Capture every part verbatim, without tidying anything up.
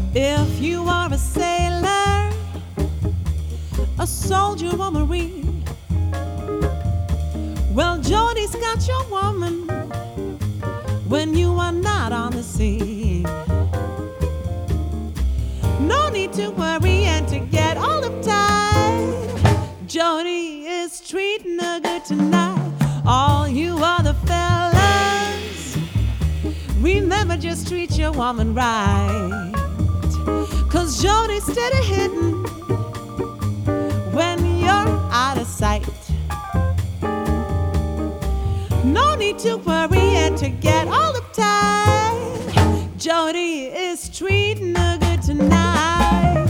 If you are a sailor, a soldier or marine, well, Jody's got your woman when you are not on the scene. No need to worry and to get all uptight. Jody is treating her good tonight. All you other fellas, remember, just treat your woman right. Cause Jody's steady hitting when you're out of sight. No need to worry and to get all uptight. Jody is treating her good tonight.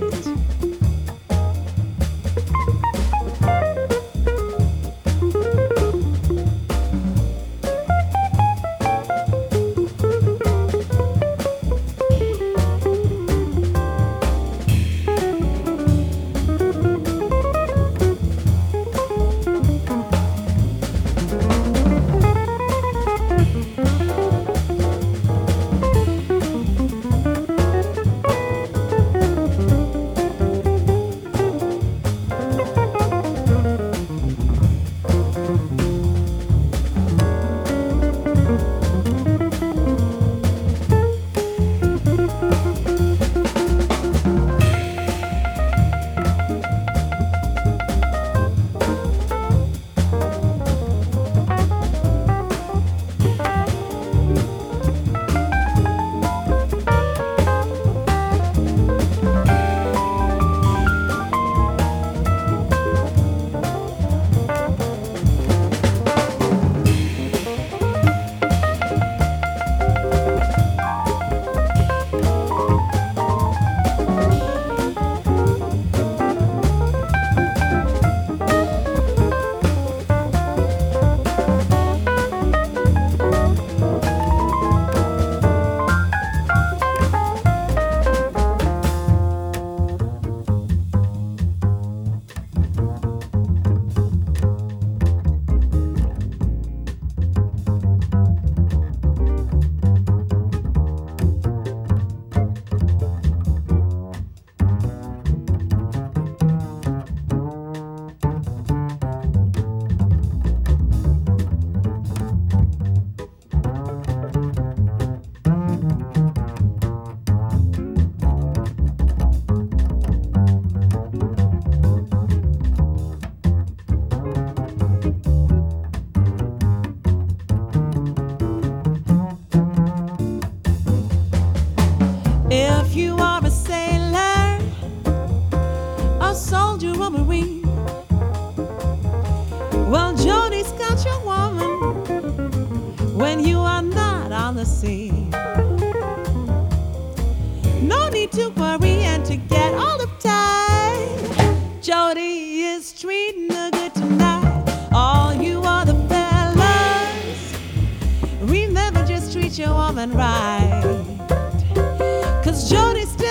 If you are a sailor, a soldier or marine, well, Jody's got your woman when you are not on the scene. No need to worry and to get all uptight. Jody is treating her good tonight. All you other fellas, remember, just treat your woman right. Cause Jody's